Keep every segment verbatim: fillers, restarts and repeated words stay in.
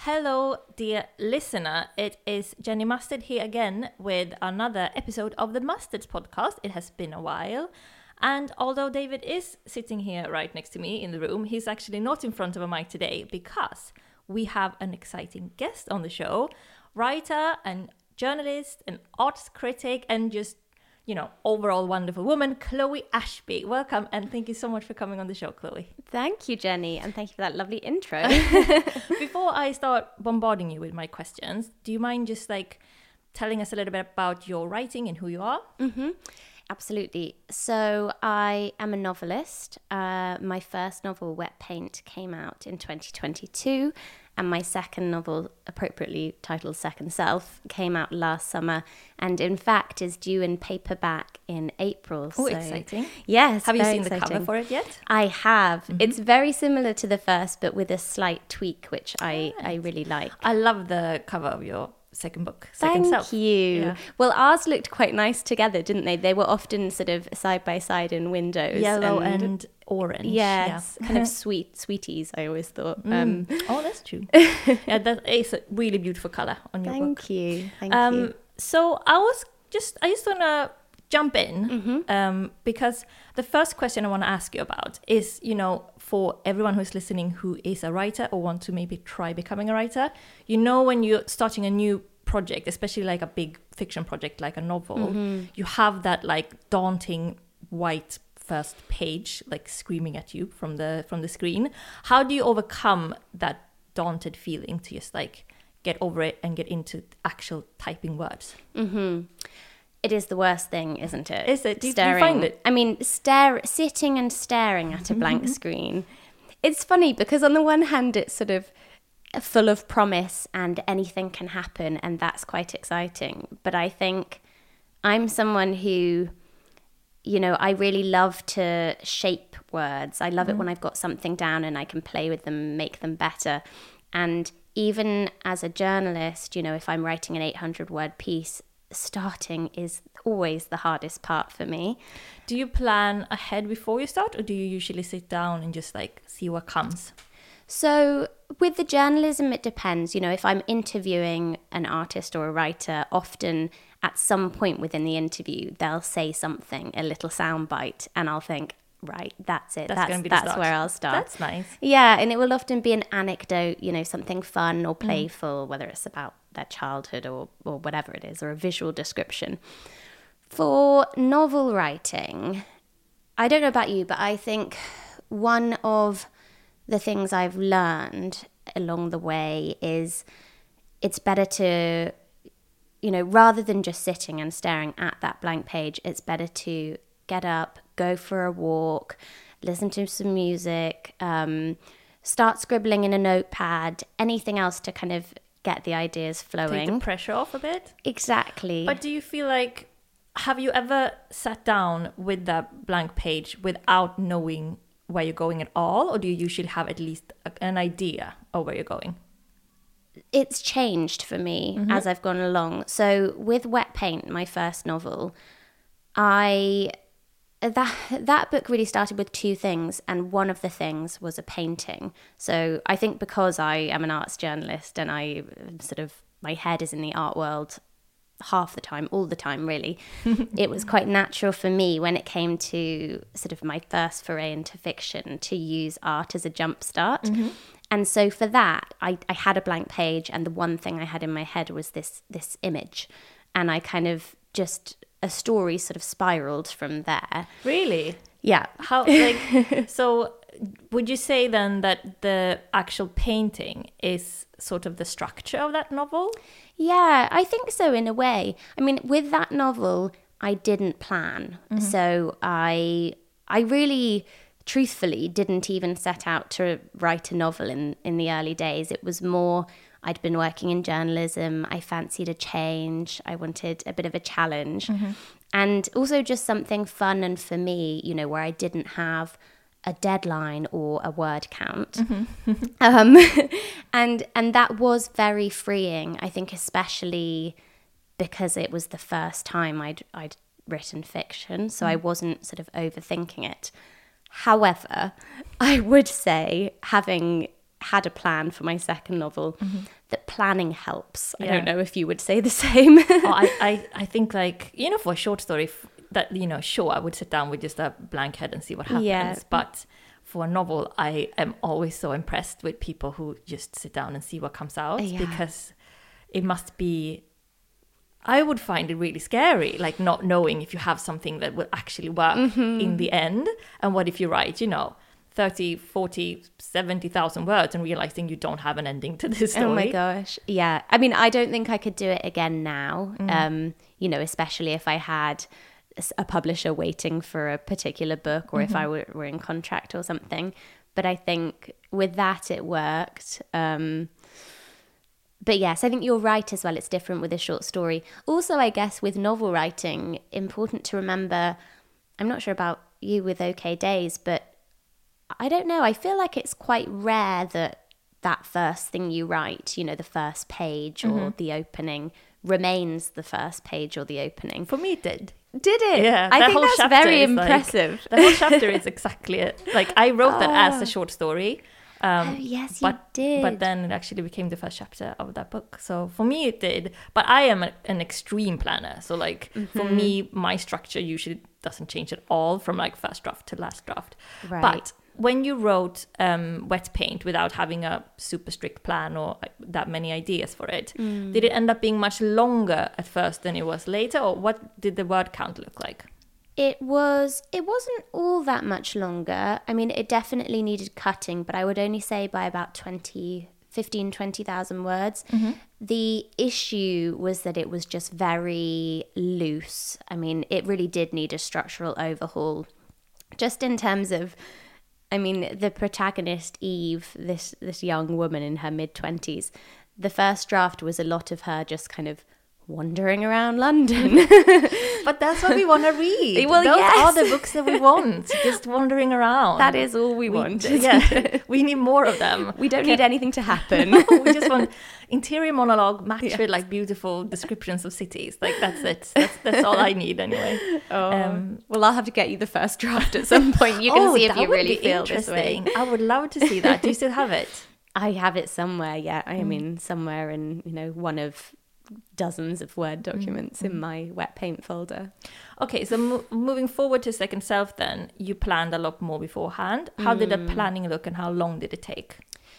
Hello, dear listener. It is Jenny Mustard here again with another episode of the Mustards podcast. It has been a while. And although David is sitting here right next to me in the room, he's actually not in front of a mic today because we have an exciting guest on the show. Writer and journalist and arts critic and just, you know, overall wonderful woman, Chloe Ashby. Welcome and thank you so much for coming on the show, Chloe. Thank you, Jenny, and thank you for that lovely intro. Before I start bombarding you with my questions, do you mind just like telling us a little bit about your writing and who you are? Mm-hmm. Absolutely. So I am a novelist. Uh, my first novel, Wet Paint, came out in twenty twenty-two. And my second novel, appropriately titled Second Self, came out last summer and in fact is due in paperback in April. Oh, so, exciting. Yes, Have you seen exciting. the cover for it yet? I have. Mm-hmm. It's very similar to the first, but with a slight tweak, which I, right. I really like. I love the cover of your second book, Second Thank Self. you. Yeah. Well, ours looked quite nice together, didn't they? They were often sort of side by side in windows. Yellow and, and orange. Yes, yeah. kind of sweet, sweeties, I always thought. Mm. Um, oh, that's true. Yeah, that is a really beautiful color on your thank book. you. Thank um, you. So I was just, I just want to jump in Mm-hmm. um, because the first question I want to ask you about is, you know, for everyone who's listening who is a writer or want to maybe try becoming a writer, you know, when you're starting a new project, especially like a big fiction project like a novel, Mm-hmm. you have that like daunting white first page like screaming at you from the from the screen. How do you overcome that daunted feeling to just like get over it and get into actual typing words? Mm-hmm. It is the worst thing, isn't it? Is it? Do you, do staring. you find it? I mean, stare, sitting and staring at a blank screen. It's funny because on the one hand, it's sort of full of promise and anything can happen, and that's quite exciting. But I think I'm someone who, you know, I really love to shape words. I love mm. it when I've got something down and I can play with them, make them better. And even as a journalist, you know, if I'm writing an eight hundred word piece, starting is always the hardest part for me. Do you plan ahead before you start, or do you usually sit down and just like see what comes? So with the journalism, it depends. You know, if I'm interviewing an artist or a writer, often at some point within the interview, they'll say something, a little soundbite, and I'll think, right, that's it. That's, that's, gonna be the that's start. where I'll start. That's nice. Yeah, and it will often be an anecdote, you know, something fun or playful, mm. whether it's about their childhood or, or whatever it is, or a visual description. For novel writing, I don't know about you, but I think one of the things I've learned along the way is it's better to, you know, rather than just sitting and staring at that blank page, it's better to get up, go for a walk, listen to some music, um, start scribbling in a notepad, anything else to kind of get the ideas flowing. Take the pressure off a bit. Exactly. But do you feel like, have you ever sat down with that blank page without knowing where you're going at all, or do you usually have at least a, an idea of where you're going? It's changed for me mm-hmm. as I've gone along. So with Wet Paint, my first novel, I that that book really started with two things, and one of the things was a painting. So I think because I am an arts journalist and I sort of my head is in the art world half the time, all the time, really. It was quite natural for me when it came to sort of my first foray into fiction to use art as a jumpstart. Mm-hmm. And so for that, I, I had a blank page, and the one thing I had in my head was this this image. And I kind of just, a story sort of spiraled from there. Really? Yeah. How, like, so would you say then that the actual painting is sort of the structure of that novel? Yeah, I think so in a way. I mean, with that novel, I didn't plan. Mm-hmm. So I I really, truthfully, didn't even set out to write a novel in, in the early days. It was more, I'd been working in journalism. I fancied a change. I wanted a bit of a challenge. Mm-hmm. And also just something fun and for me, you know, where I didn't have a deadline or a word count. Mm-hmm. um, and and that was very freeing, I think, especially because it was the first time I'd I'd written fiction, so mm. I wasn't sort of overthinking it. However, I would say having had a plan for my second novel, mm-hmm. that planning helps. Yeah. I don't know if you would say the same. oh, I, I, I think like, you know, for a short story that, you know, sure, I would sit down with just a blank head and see what happens. Yeah. But for a novel, I am always so impressed with people who just sit down and see what comes out, yeah. because it must be, I would find it really scary, like not knowing if you have something that will actually work mm-hmm. in the end. And what if you write, you know, thirty, forty, seventy thousand words and realizing you don't have an ending to this story. Oh my gosh. Yeah. I mean, I don't think I could do it again now, mm. um, you know, especially if I had a publisher waiting for a particular book or mm-hmm. if I were, were in contract or something. But I think with that, it worked. Um, but yes, I think you're right as well. It's different with a short story. Also, I guess with novel writing, important to remember, I'm not sure about you with OK Days, but I don't know. I feel like it's quite rare that that first thing you write, you know, the first page or mm-hmm. the opening remains the first page or the opening. For me, it did. Did it? Yeah. I think that's very impressive. Like, the whole chapter is exactly it. Like, I wrote oh. that as a short story. Um, oh, yes, but, you did. But then it actually became the first chapter of that book. So for me, it did. But I am a, an extreme planner. So, like, mm-hmm. for me, my structure usually doesn't change at all from, like, first draft to last draft. Right. But when you wrote um, Wet Paint without having a super strict plan or that many ideas for it, mm. did it end up being much longer at first than it was later? Or what did the word count look like? It was, it wasn't all that much longer. I mean, it definitely needed cutting, but I would only say by about twenty, fifteen, twenty thousand words. Mm-hmm. The issue was that it was just very loose. I mean, it really did need a structural overhaul, just in terms of, I mean, the protagonist, Eve, this this young woman in her mid-twenties, the first draft was a lot of her just kind of wandering around London. But that's what we want to read. Well, Those yes. are the books that we want, just wandering around. That is all we, we want. Yeah, we need more of them. We don't Can- need anything to happen. No, we just want interior monologue matched yes. with like beautiful descriptions of cities. Like that's it. That's, that's all I need anyway. Oh. Um, well, I'll have to get you the first draft at some point. You can oh, see if you would really be feel this way. I would love to see that. Do you still have it? I have it somewhere, yeah. I mm. mean, somewhere in, you know, one of dozens of Word documents mm. in my Wet Paint folder. Okay, so mo- moving forward to Second Self then, you planned a lot more beforehand. How mm. did the planning look and how long did it take?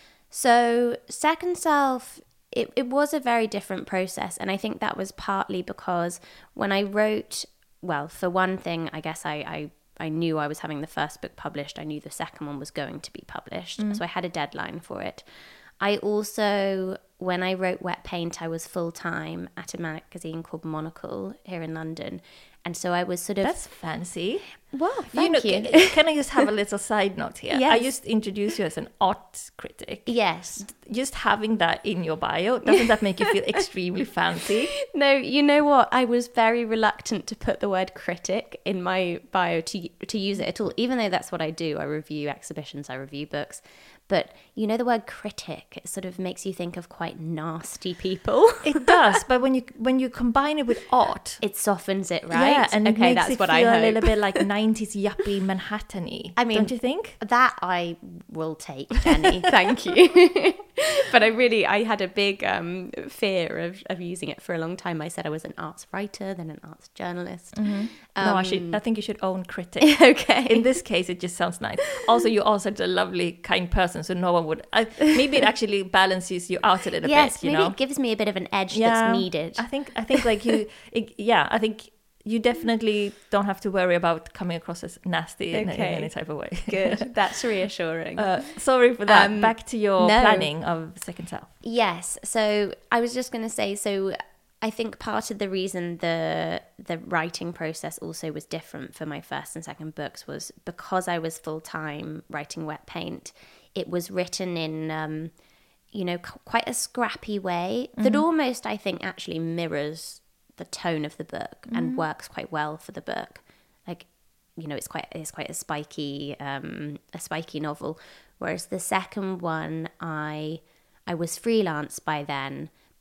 So Second Self, it, it was a very different process. And I think that was partly because when I wrote, well, for one thing, I guess I, I, I knew I was having the first book published. I knew the second one was going to be published. Mm. So I had a deadline for it. I also, when I wrote Wet Paint, I was full-time at a magazine called Monocle here in London. And so I was sort of... That's fancy. Well, thank you. Know, you. Can I just have a little side note here? Yes. I just introduced you as an art critic. Yes. Just having that in your bio, doesn't that make you feel extremely fancy? No, you know what? I was very reluctant to put the word critic in my bio to to use it at all, even though that's what I do. I review exhibitions, I review books. But you know the word critic, it sort of makes you think of quite nasty people. It does, but when you when you combine it with art, it softens it, right? Yeah, and okay, it makes that's it what feel I hope. a little bit like nineties yuppie Manhattan-y. I mean, don't you think? That I will take, Jenny. Thank you. But I really, I had a big um, fear of, of using it for a long time. I said I was an arts writer, then an arts journalist. Mm-hmm. Um, no, I should. I think you should own critic. Okay. In this case, it just sounds nice. Also, you're also such a lovely, kind person, so no one would. I, maybe it actually balances you out a little yes, bit. You maybe know? It gives me a bit of an edge yeah, that's needed. I think. I think like you. It, yeah, I think. You definitely don't have to worry about coming across as nasty okay. in, in any type of way. Good. That's reassuring. Uh, sorry for that. Um, Back to your no. planning of Second Self. Yes. So I was just going to say, so I think part of the reason the the writing process also was different for my first and second books was because I was full-time writing Wet Paint. It was written in, um, you know, quite a scrappy way mm-hmm. that almost, I think, actually mirrors the tone of the book and mm. works quite well for the book. Like, you know, it's quite it's quite a spiky um, a spiky novel. Whereas the second one, I I was freelance by then,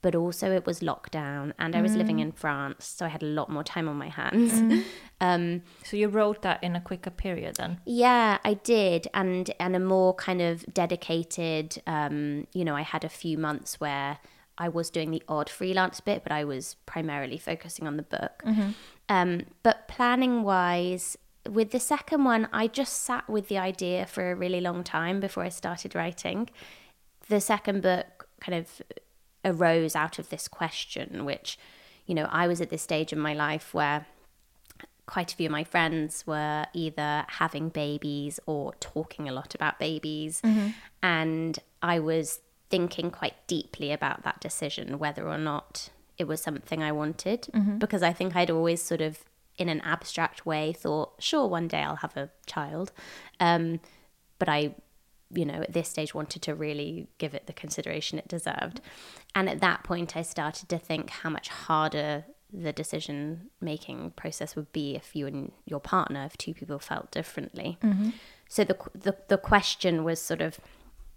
but also it was lockdown and I was living in France, so I had a lot more time on my hands. Mm. um, so you wrote that in a quicker period then? Yeah, I did, and and a more kind of dedicated, um, you know, I had a few months where I was doing the odd freelance bit, but I was primarily focusing on the book. Mm-hmm. Um, but planning-wise, with the second one, I just sat with the idea for a really long time before I started writing. The second book kind of arose out of this question, which, you know, I was at this stage in my life where quite a few of my friends were either having babies or talking a lot about babies. Mm-hmm. And I was thinking quite deeply about that decision, whether or not it was something I wanted, mm-hmm. because I think I'd always sort of, in an abstract way, thought, sure, one day I'll have a child. Um, but I, you know, at this stage wanted to really give it the consideration it deserved. And at that point, I started to think how much harder the decision-making process would be if you and your partner, if two people felt differently. Mm-hmm. So the, the the question was sort of,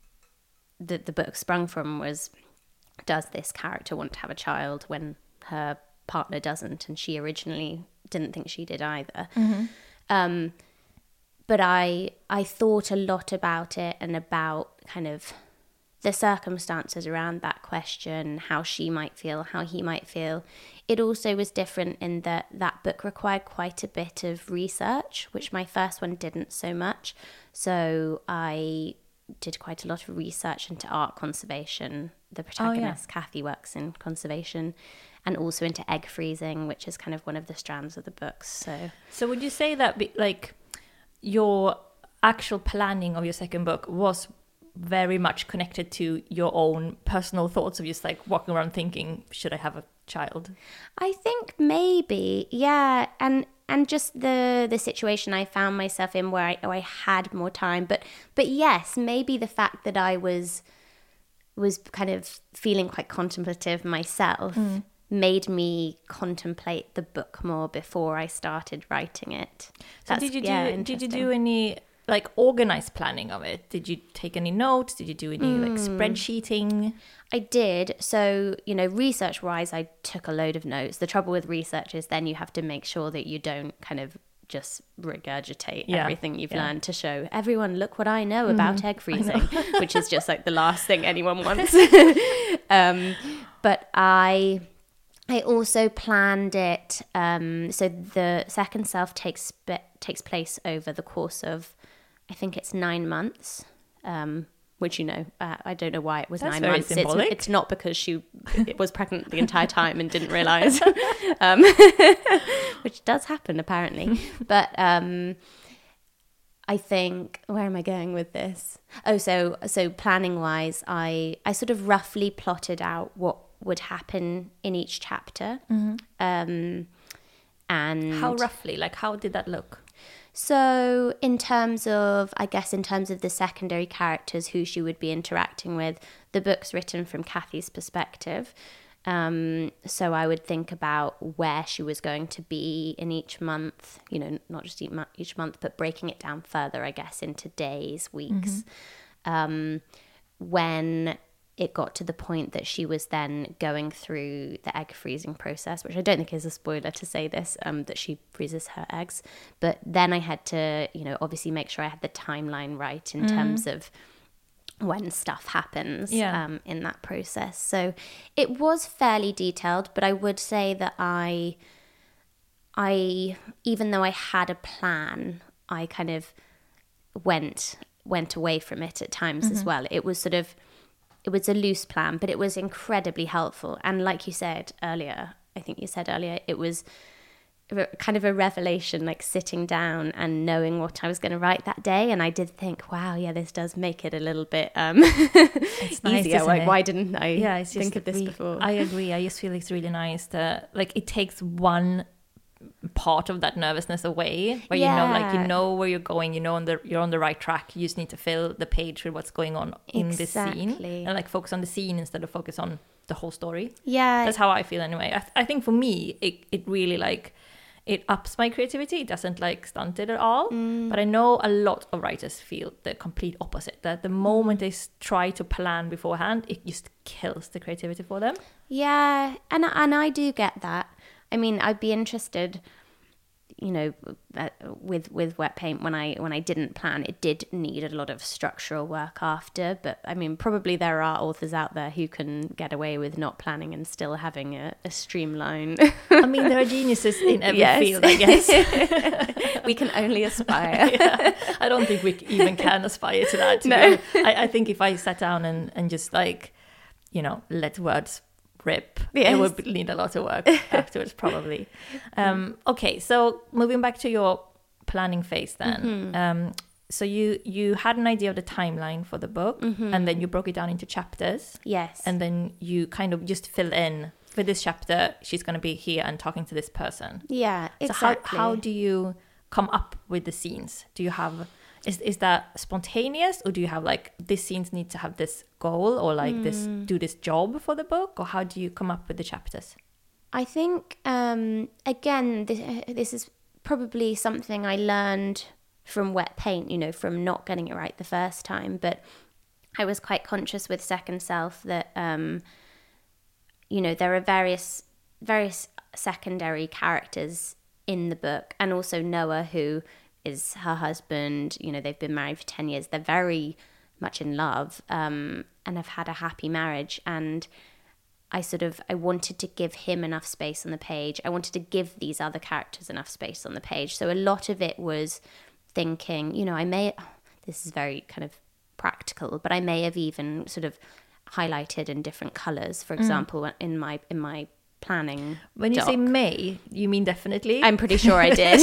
that the book sprung from was, does this character want to have a child when her partner doesn't? And she originally didn't think she did either. Mm-hmm. Um, but I I thought a lot about it and about kind of the circumstances around that question, how she might feel, how he might feel. It also was different in that that book required quite a bit of research, which my first one didn't so much. So I did quite a lot of research into art conservation. The protagonist, oh, yeah. Kathy, works in conservation, and also into egg freezing, which is kind of one of the strands of the books. So, so would you say that be, like your actual planning of your second book was very much connected to your own personal thoughts of just like walking around thinking, should I have a child? I think maybe, yeah, and and just the the situation I found myself in where I, oh, I had more time, but but yes, maybe the fact that I was was kind of feeling quite contemplative myself mm. made me contemplate the book more before I started writing it. So That's, did you do yeah, did you do any like organized planning of it? Did you take any notes? Did you do any mm. like spreadsheeting? I did. So, you know, research wise, I took a load of notes. The trouble with research is then you have to make sure that you don't kind of just regurgitate yeah. everything you've yeah. learned to show everyone, look what I know about mm. egg freezing, which is just like the last thing anyone wants. um, but I... I also planned it, um, so the second self takes takes place over the course of, I think it's nine months, um, which, you know, uh, I don't know why it was That's nine very months. It's, it's not because she it was pregnant the entire time and didn't realise, um, which does happen apparently. But um, I think, where am I going with this? Oh, so so planning wise, I I sort of roughly plotted out what would happen in each chapter. Mm-hmm. Um, and how roughly, like how did that look? So in terms of, I guess in terms of the secondary characters, who she would be interacting with, the book's written from Kathy's perspective. Um, so I would think about where she was going to be in each month, you know, not just each month, but breaking it down further, I guess, into days, weeks. Mm-hmm. Um, when it got to the point that she was then going through the egg freezing process, which I don't think is a spoiler to say this, um, that she freezes her eggs. But then I had to, you know, obviously make sure I had the timeline right in mm. terms of when stuff happens yeah. um, in that process. So it was fairly detailed, but I would say that I, I, even though I had a plan, I kind of went, went away from it at times mm-hmm. as well. It was sort of, It was a loose plan, but it was incredibly helpful. And like you said earlier, I think you said earlier, it was kind of a revelation, like sitting down and knowing what I was going to write that day. And I did think, wow, yeah, this does make it a little bit um, it's nice, easier. Like, it? why didn't I yeah, it's think just of this we, before? I agree. I just feel it's really nice that, like, it takes one part of that nervousness away, where yeah. you know, like, you know where you're going, you know, on the you're on the right track. You just need to fill the page with what's going on in exactly. this scene, and like focus on the scene instead of focus on the whole story. Yeah, that's how I feel anyway. I, th- I think for me, it it really like it ups my creativity. It doesn't like stunt it at all. Mm. But I know a lot of writers feel the complete opposite, that the moment they s- try to plan beforehand, it just kills the creativity for them. Yeah, and and I do get that. I mean, I'd be interested, you know, uh, with with wet paint, when I when I didn't plan, it did need a lot of structural work after. But I mean, probably there are authors out there who can get away with not planning and still having a, a streamline. I mean, there are geniuses in every Yes. field, I guess. We can only aspire. Yeah. I don't think we even can aspire to that. To No. be- I, I think if I sat down and, and just like, you know, let words rip, Yes. it would need a lot of work afterwards, probably. Um, okay, so moving back to your planning phase then. Mm-hmm. Um, so you you had an idea of the timeline for the book, Mm-hmm. and then you broke it down into chapters, Yes. and then you kind of just fill in, for this chapter, she's going to be here and talking to this person. yeah, So exactly. how, how do you come up with the scenes? Do you have, is is that spontaneous, or do you have like, this scenes need to have this goal, or like this, do this job for the book, or how do you come up with the chapters? I think, um, again, this, this is probably something I learned from wet paint, you know, from not getting it right the first time. But I was quite conscious with Second Self that, um, you know, there are various, various secondary characters in the book, and also Noah, who is her husband. You know, they've been married for ten years. They're very much in love, um, and have had a happy marriage. And I sort of, I wanted to give him enough space on the page. I wanted to give these other characters enough space on the page. So a lot of it was thinking, you know, I may, this is very kind of practical, but I may have even sort of highlighted in different colors, for example, in my, in my planning When you doc. say may, you mean definitely? I'm pretty sure I did.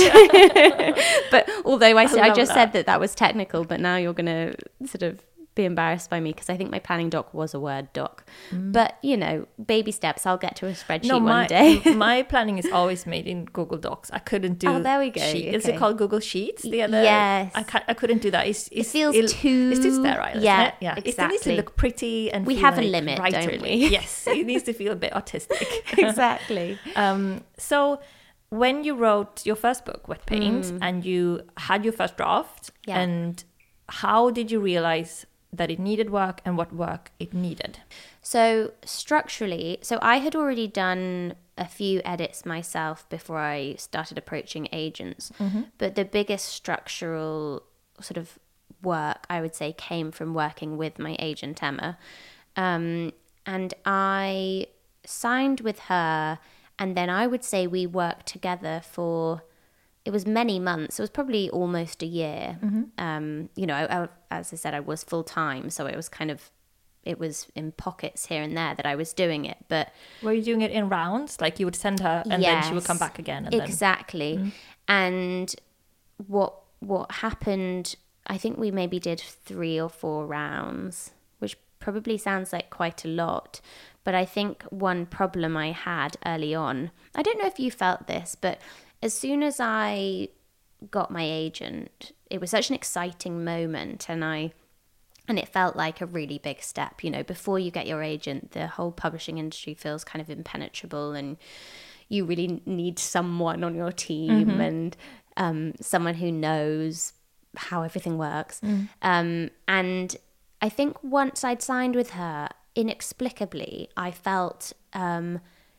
But although I, I said, I love just that. said that that was technical, but now you're going to sort of be embarrassed by me, because I think my planning doc was a Word doc. But, you know, baby steps, I'll get to a spreadsheet no, one my, day. my planning is always made in Google Docs. I couldn't do. Oh, there we go, Sheet. Is okay. it called Google Sheets? The other, Yes. I, can't, I couldn't do that. It's, it's, It feels it'll- too- It's too sterile. Isn't yeah, it? Yeah, It needs exactly. to look pretty and We feel have a like limit, don't writerly. we? Yes, it needs to feel a bit artistic. Exactly. Um, so when you wrote your first book, Wet Paint, and you had your first draft, Mm. Yeah. and how did you realize that it needed work and what work it needed? So structurally, so I had already done a few edits myself before I started approaching agents. But the biggest structural sort of work, I would say, came from working with my agent, Emma. Um, and I signed with her, and then I would say we worked together for, it was many months. It was probably almost a year. Um, you know, I, I, as I said, I was full time, so it was kind of, it was in pockets here and there that I was doing it. But Were you doing it in rounds? Like you would send her and then she would Yes, come back again? And exactly. And what what happened, I think we maybe did three or four rounds, which probably sounds like quite a lot. But I think one problem I had early on, I don't know if you felt this, but as soon as I got my agent, it was such an exciting moment, and I and it felt like a really big step. You know, before you get your agent, the whole publishing industry feels kind of impenetrable, and you really need someone on your team and um, someone who knows how everything works. Um, and I think once I'd signed with her, inexplicably, I felt um,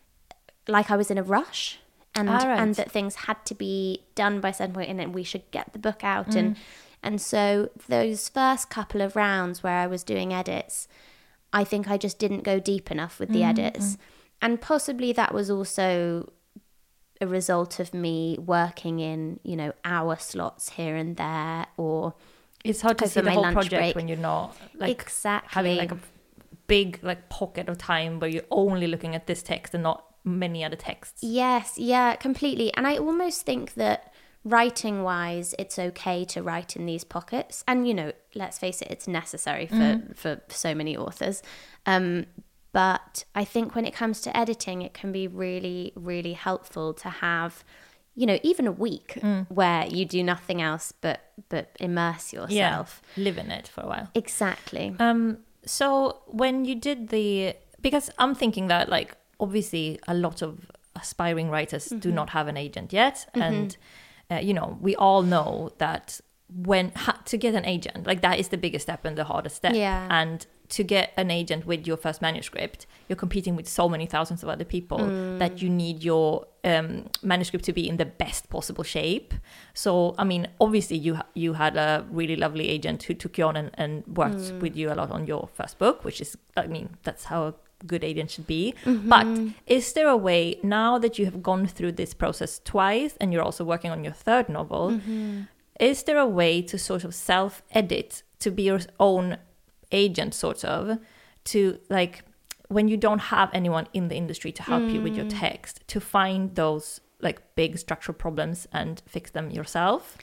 like I was in a rush. And, Ah, right. and that things had to be done by a certain point, and then we should get the book out. And and so those first couple of rounds where I was doing edits, I think I just didn't go deep enough with the edits. And possibly that was also a result of me working in, you know, hour slots here and there, or it's hard to over see the my whole lunch project break. when you're not like Exactly. having like a big like pocket of time where you're only looking at this text and not many other texts. Yes, yeah, completely. And I almost think that writing wise, it's okay to write in these pockets. And, you know, let's face it, it's necessary for, for so many authors. Um, but I think when it comes to editing, it can be really, really helpful to have, you know, even a week where you do nothing else but but immerse yourself. Yeah, live in it for a while. Exactly. Um, so when you did the, because I'm thinking that like obviously a lot of aspiring writers Mm-hmm. do not have an agent yet. Mm-hmm. And, uh, you know, we all know that when ha- to get an agent, like that is the biggest step and the hardest step. Yeah. And to get an agent with your first manuscript, you're competing with so many thousands of other people Mm. that you need your um, manuscript to be in the best possible shape. So, I mean, obviously you ha- you had a really lovely agent who took you on and, and worked Mm. with you a lot on your first book, which is, I mean, that's how a good agent should be. Mm-hmm. But is there a way, now that you have gone through this process twice and you're also working on your third novel, Mm-hmm. is there a way to sort of self-edit, to be your own agent, sort of, to like, when you don't have anyone in the industry to help you with your text, to find those like big structural problems and fix them yourself?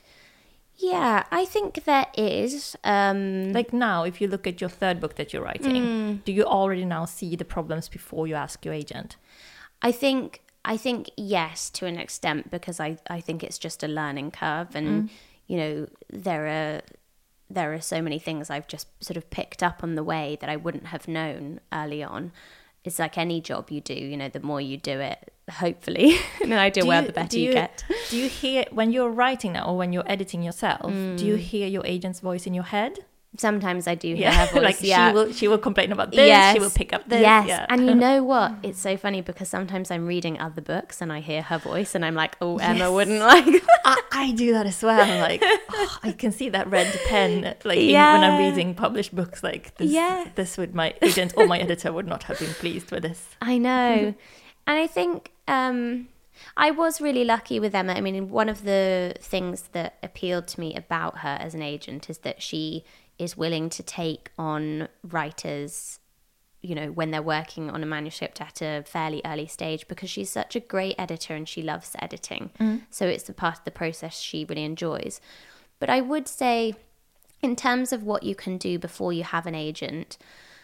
Yeah, I think there is. Um, Like now, if you look at your third book that you're writing, do you already now see the problems before you ask your agent? I think I think yes, to an extent, because I, I think it's just a learning curve, and you know there are there are so many things I've just sort of picked up on the way that I wouldn't have known early on. It's like any job you do, you know, the more you do it, hopefully, in an ideal Do world, you- the better do you, you- get. Do you hear, when you're writing now or when you're editing yourself, do you hear your agent's voice in your head? Sometimes I do hear Yeah, her voice. like yeah. she will she will complain about this, Yes, she will pick up this. Yes, yeah. and you know what? It's so funny because sometimes I'm reading other books and I hear her voice and I'm like, oh, Emma Yes. wouldn't like that. I, I do that as well. Like, oh, I can see that red pen. Like in- Yeah. when I'm reading published books, like this, Yes. this would my agent or my editor would not have been pleased with this. I know. And I think um, I was really lucky with Emma. I mean, one of the things that appealed to me about her as an agent is that she is willing to take on writers, you know, when they're working on a manuscript at a fairly early stage, because she's such a great editor and she loves editing. So it's a part of the process she really enjoys. But I would say, in terms of what you can do before you have an agent,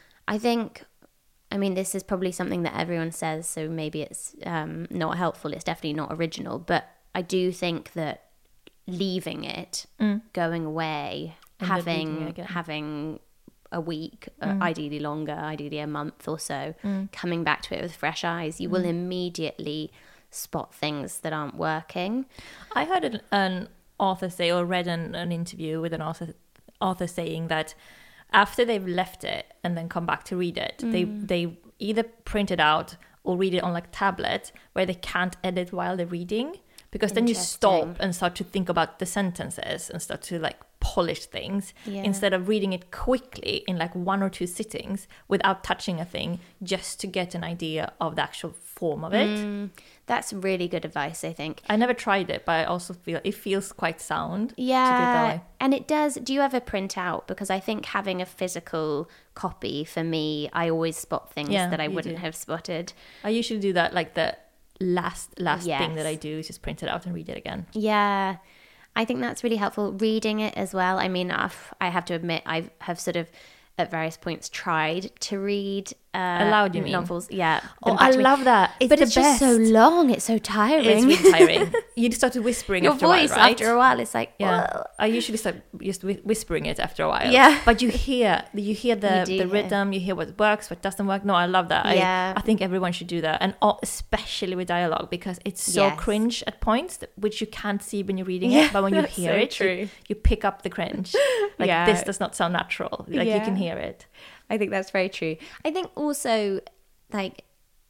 I think, I mean, this is probably something that everyone says, so maybe it's um, not helpful. It's definitely not original. But I do think that leaving it, going away, And then reading it having again. having a week, uh, ideally longer, ideally a month or so, coming back to it with fresh eyes, you will immediately spot things that aren't working. I heard an, an author say, or read an, an interview with an author author saying that after they've left it and then come back to read it, they they either print it out or read it on like tablet where they can't edit while they're reading, because then you stop Interesting. and start to think about the sentences and start to like polish things Yeah. instead of reading it quickly in like one or two sittings without touching a thing, just to get an idea of the actual form of it. Mm, that's really good advice, I think. I never tried it, but I also feel it feels quite sound. to do it that Yeah, way. and it does. Do you ever print out? Because I think having a physical copy, for me, I always spot things Yeah, that I you wouldn't do. have spotted. I usually do that, like the last last thing that I Yes. do is just print it out and read it again. Yeah, I think that's really helpful. Reading it as well. I mean, I've, I have to admit, I have sort of at various points tried to read uh, Aloud, you mean? novels. Yeah. Oh, them back I to me. love that. It's but the it's best. just so long. It's so tiring. It's really tiring. You started whispering Your after voice a while, right? after a while, it's like, Yeah, "Whoa." I usually start just whi- whispering it after a while. Yeah. But you hear, you hear the You do the hear. rhythm, you hear what works, what doesn't work. No, I love that. Yeah. I, I think everyone should do that, and all, especially with dialogue, because it's so Yes. cringe at points, that- which you can't see when you're reading Yeah, it, but when you that's hear so it, true. You, you pick up the cringe. Like Yeah. this does not sound natural. Like you can Yeah. hear it. I think that's very true. I think also, like,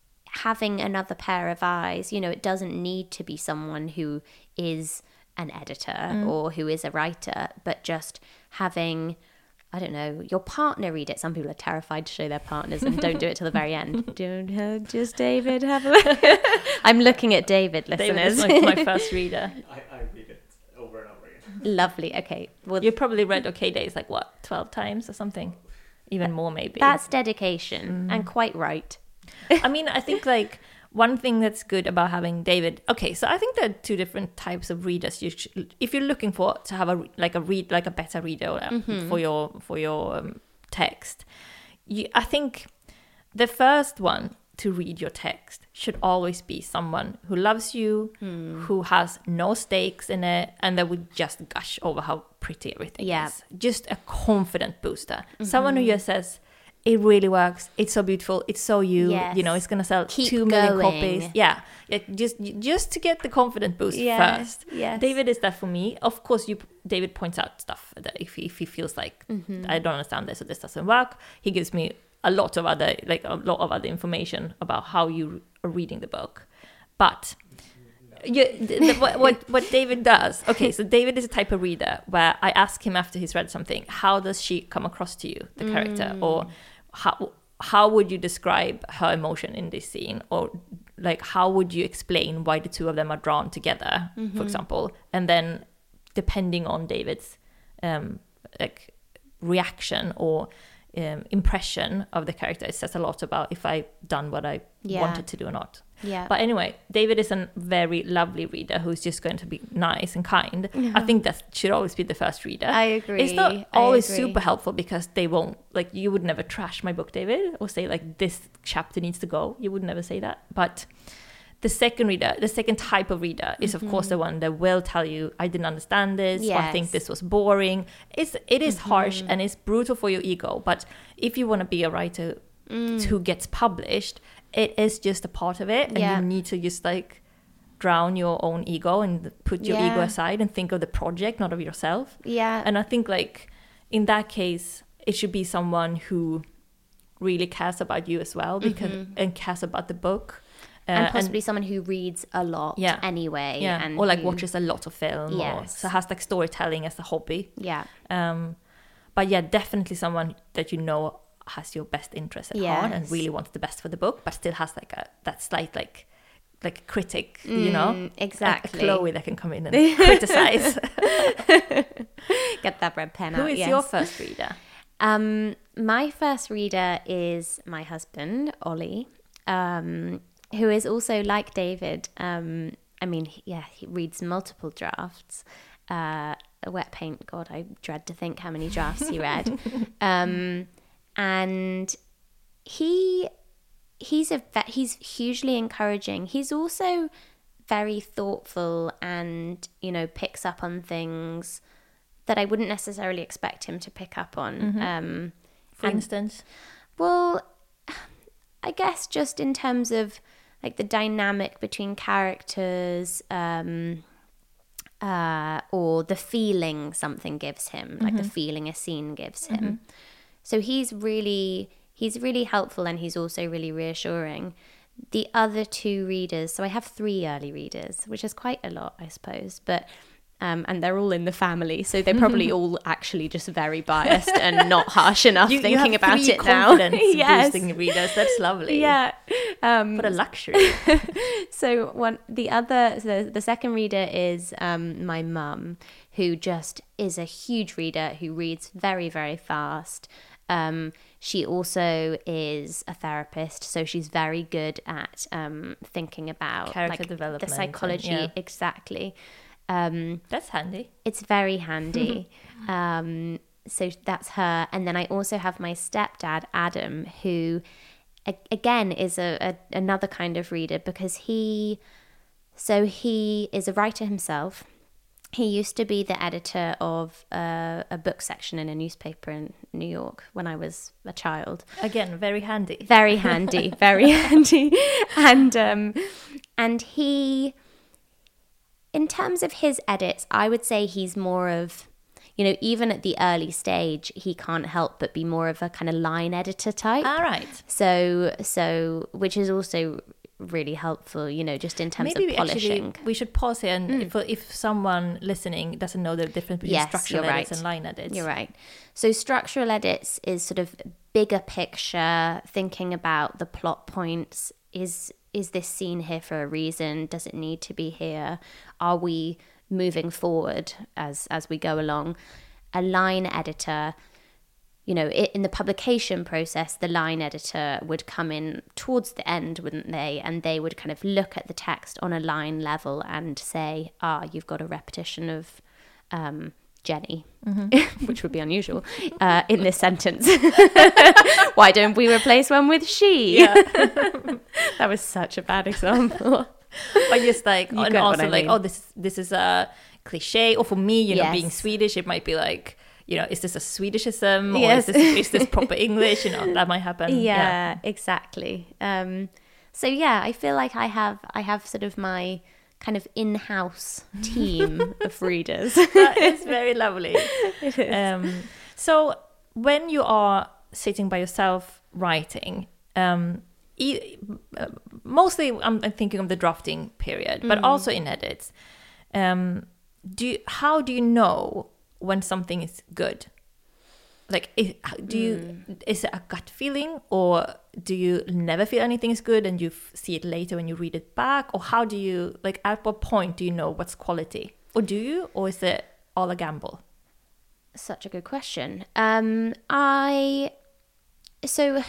having another pair of eyes, you know, it doesn't need to be someone who is an editor or who is a writer, but just having, I don't know, your partner read it. Some people are terrified to show their partners and don't do it till the very end. Don't have just David have a look. I'm looking at David, David listeners. is like my first reader. I, I read it over and over again. Lovely. Okay. Well, You probably read OK Days like what, twelve times or something? Even more maybe. that's dedication and quite right. I mean, I think like one thing that's good about having David. Okay, so I think there are two different types of readers. You should, if you're looking for to have a like a read like a better reader uh, Mm-hmm. for your for your um, text, you, I think the first one to read your text should always be someone who loves you, Hmm. who has no stakes in it, and that would just gush over how pretty everything Yeah. is. Just a confident booster. Someone who just says, it really works. It's so beautiful. It's so you. Yes. You know, it's gonna sell Keep two million going. copies. Yeah, like just just to get the confidence boost Yeah, first. yes. David is that for me. Of course, you. David points out stuff that if he, if he feels like Mm-hmm. I don't understand this or this doesn't work, he gives me a lot of other like a lot of other information about how you are reading the book. But you, the, the, what, what what David does, okay, so David is a type of reader where I ask him after he's read something, how does she come across to you, the character, Mm. or how how would you describe her emotion in this scene, or like how would you explain why the two of them are drawn together, Mm-hmm. for example, and then depending on David's um, like reaction or um, impression of the character, it says a lot about if I've done what I Yeah. wanted to do or not. Yeah. But anyway, David is a very lovely reader who's just going to be nice and kind. I think that should always be the first reader. I agree. It's not I always agree. super helpful because they won't, like, you would never trash my book, David, or say, like, this chapter needs to go. You would never say that. But the second reader, the second type of reader is, of course, the one that will tell you, I didn't understand this, or I think Yes. this was boring. It's, it is harsh and it's brutal for your ego. But if you want to be a writer who gets published, it is just a part of it. And Yeah. you need to just, like, drown your own ego and put your ego Yeah. aside and think of the project, not of yourself. Yeah. And I think, like, in that case, it should be someone who really cares about you as well, because and cares about the book. Uh, and possibly someone who reads a lot Yeah. anyway. yeah, And or like who- watches a lot of film, or Yes. so has like storytelling as a hobby. Yeah. Um, but yeah, definitely someone that you know has your best interest at heart and Yes. really wants the best for the book, but still has like a that slight like like critic, you know, Mm, a, a exactly. Chloe that can come in and criticize. Get that red pen Who out. is yes. your first reader? Um, my first reader is my husband, Ollie, um, who is also like David. Um, I mean, he- yeah, he reads multiple drafts. Uh, wet paint, God, I dread to think how many drafts he read. um, and he he's a ve- he's hugely encouraging. He's also very thoughtful and, you know, picks up on things that I wouldn't necessarily expect him to pick up on. Um, For and- instance, well, I guess just in terms of like the dynamic between characters, um, uh, or the feeling something gives him, like the feeling a scene gives him. So he's really he's really helpful, and he's also really reassuring. The other two readers, so I have three early readers, which is quite a lot, I suppose, but. Um, and they're all in the family, so they're probably all actually just very biased and not harsh enough you, thinking you have about three it now. confidence Yes. boosting readers. That's lovely. Yeah. Um, What a luxury. so one, the other, so the second reader is um, my mum, who just is a huge reader who reads very, very fast. Um, she also is a therapist, so she's very good at um, thinking about Character like, development the and- psychology. yeah. Exactly. Um, That's handy. it's very handy. um, so that's her. And then I also have my stepdad, Adam, who a- again is a, a another kind of reader, because he so he is a writer himself. He used to be the editor of uh, a book section in a newspaper in New York when I was a child. Again, very handy. Very handy, very handy. And um, and he, in terms of his edits, I would say he's more of, you know, even at the early stage, he can't help but be more of a kind of line editor type. All right. So, so which is also really helpful, you know, just in terms Maybe of we polishing. actually we should pause here, and if, if someone listening doesn't know the difference between Yes, structural you're edits right. and line edits. You're right. So structural edits is sort of bigger picture, thinking about the plot points. Is is this scene here for a reason? Does it need to be here? Are we moving forward as as we go along? A line editor, you know, it, in the publication process, the line editor would come in towards the end, wouldn't they? And they would kind of look at the text on a line level and say, ah, you've got a repetition of um, Jenny, which would be unusual uh, in this sentence. Why don't we replace one with she? Yeah. That was such a bad example. But just like, You and get what also I like, mean. oh, this this is a cliche. Or for me, you know, Yes. being Swedish, it might be like, you know, is this a Swedishism or Yes. is this is this proper English? You know, that might happen. Yeah, exactly. Um, so yeah, I feel like I have I have sort of my kind of in-house team of readers. That is very lovely. It is. Um, so when you are sitting by yourself writing, um, e- uh, mostly I'm, I'm thinking of the drafting period, but Mm. also in edits. Um, do you, how do you know when something is good? Like, i- do you Mm. is it a gut feeling, or do you never feel anything is good and you f- see it later when you read it back, or how do you, like, at what point do you know what's quality, or do you, or is it all a gamble? Such a good question. Um, I so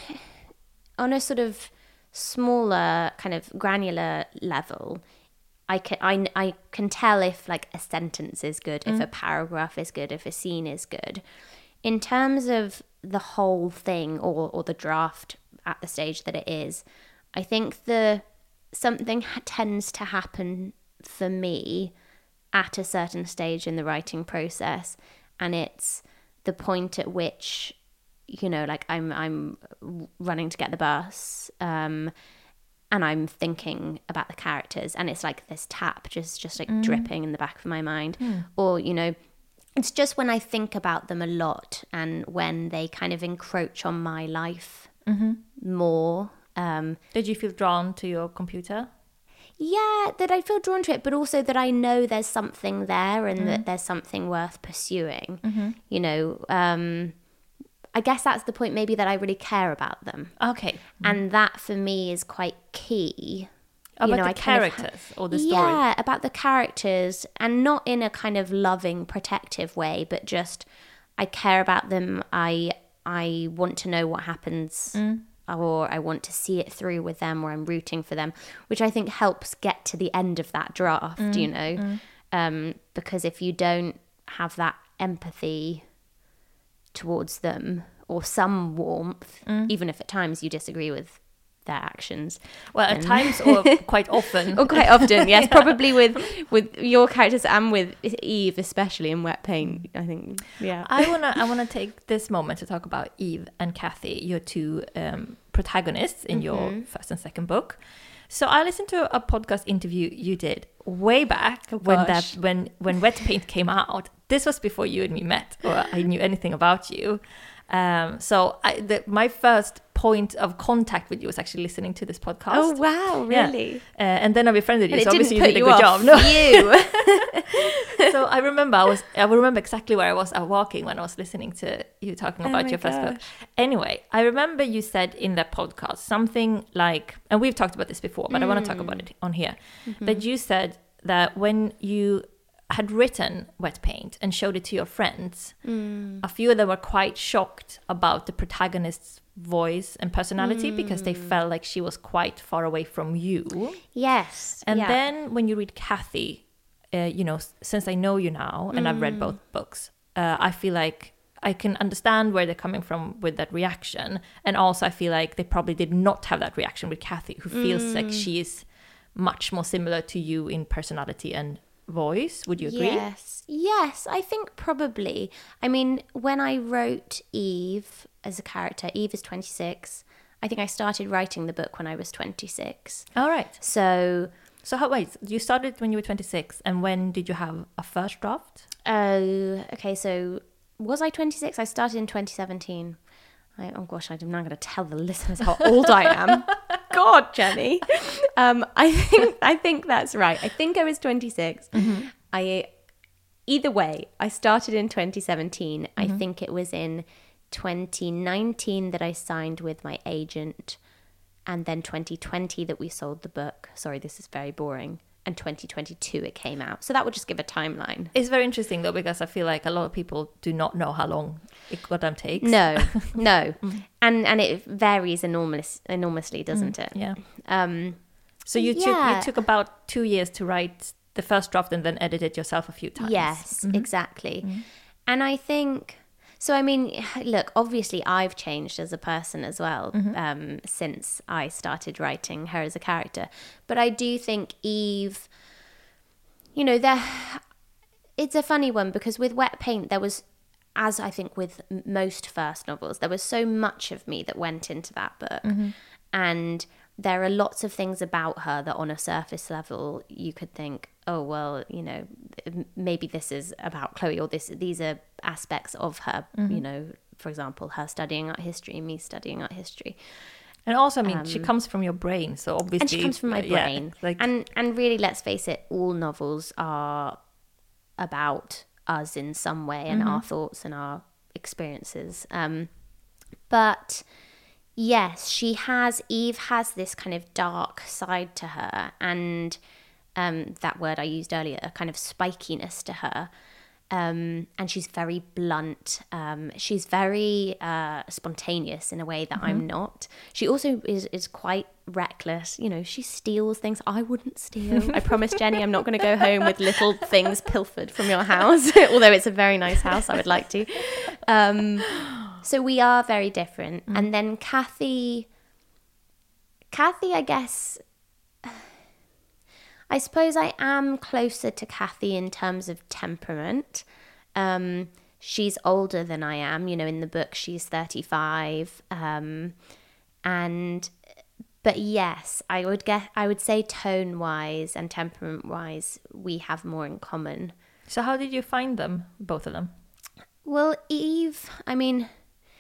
on a sort of smaller kind of granular level, I can I, I can tell if like a sentence is good, if a paragraph is good, if a scene is good. In terms of the whole thing or or the draft at the stage that it is, I think the something ha- tends to happen for me at a certain stage in the writing process, and it's the point at which, you know, like I'm I'm running to get the bus, um, and I'm thinking about the characters, and it's like this tap just just like dripping in the back of my mind, or you know, it's just when I think about them a lot and when they kind of encroach on my life more. Um, Did you feel drawn to your computer? Yeah, that I feel drawn to it, but also that I know there's something there and that there's something worth pursuing. You know, um, I guess that's the point maybe that I really care about them. Okay. And that for me is quite key. About you know, the I kind of ha- characters or the story? Yeah, about the characters, and not in a kind of loving, protective way, but just I care about them. I I want to know what happens, or I want to see it through with them, or I'm rooting for them, which I think helps get to the end of that draft. You know, um, because if you don't have that empathy towards them or some warmth, even if at times you disagree with their actions. Well, at And- times or quite often. Or quite often, yes, probably with with your characters and with Eve, especially in Wet Paint. I think, yeah. I wanna I wanna take this moment to talk about Eve and Kathy, your two um, protagonists in your first and second book. So I listened to a podcast interview you did way back when that gosh. when when Wet Paint came out. This was before you and me met, or I knew anything about you. Um, so I, the, my first point of contact with you was actually listening to this podcast. Oh wow, Yeah. really? Uh, and then I befriended you, And so it obviously didn't you put did a you good off. job. No. You. So I remember I was I will remember exactly where I was uh, walking when I was listening to you talking Oh about my your first book. gosh. Anyway, I remember you said in that podcast something like, and we've talked about this before, but I want to talk about it on here, that you said that when you had written Wet Paint and showed it to your friends, a few of them were quite shocked about the protagonist's voice and personality because they felt like she was quite far away from you. Yes. And yeah. then when you read Kathy, uh, you know, s- since I know you now and I've read both books, uh, I feel like I can understand where they're coming from with that reaction. And also I feel like they probably did not have that reaction with Kathy, who feels like she is much more similar to you in personality and voice. Would you agree? Yes, yes, I think probably. I mean, when I wrote Eve as a character, Eve is twenty-six. I think I started writing the book when I was twenty-six. All right. So, So how, wait, you started when you were twenty-six, and when did you have a first draft? oh, okay, so was I twenty-six? I started in twenty seventeen. I, oh gosh, I'm not going to tell the listeners how old I am. God, Jenny. Um, I think I think that's right. I think I was twenty-six. I either way, I started in twenty seventeen. I think it was in twenty nineteen that I signed with my agent, and then twenty twenty that we sold the book. Sorry, this is very boring. And twenty twenty-two it came out. So that would just give a timeline. It's very interesting though, because I feel like a lot of people do not know how long it goddamn takes. No, no. And and it varies enormous enormously, doesn't it? Yeah. Um So you took Yeah. you took about two years to write the first draft and then edit it yourself a few times. Yes, exactly. And I think so. I mean, look, obviously, I've changed as a person as well um, since I started writing her as a character. But I do think Eve, you know, there. It's a funny one because with Wet Paint, there was as I think with m- most first novels, there was so much of me that went into that book. Mm-hmm. And there are lots of things about her that on a surface level you could think, oh, well, you know, maybe this is about Chloe, or this these are aspects of her, Mm-hmm. you know, for example, her studying art history, me studying art history. And also, I mean, she comes from your brain, so obviously... And she comes from my yeah, brain. like, And and really, let's face it, all novels are about us in some way, and Mm-hmm. our thoughts and our experiences. Um, but yes, she has, Eve has this kind of dark side to her, and um, that word I used earlier, a kind of spikiness to her. Um, and she's very blunt. Um, she's very uh, spontaneous in a way that I'm not. She also is, is quite reckless. You know, she steals things I wouldn't steal. I promise, Jenny, I'm not going to go home with little things pilfered from your house, although it's a very nice house. I would like to. Um, so we are very different. Mm. And then Kathy, Kathy, I guess... I suppose I am closer to Kathy in terms of temperament. Um, she's older than I am. You know, in the book, she's thirty-five. Um, and, but yes, I would get, I would say tone-wise and temperament-wise, we have more in common. So how did you find them, both of them? Well, Eve, I mean...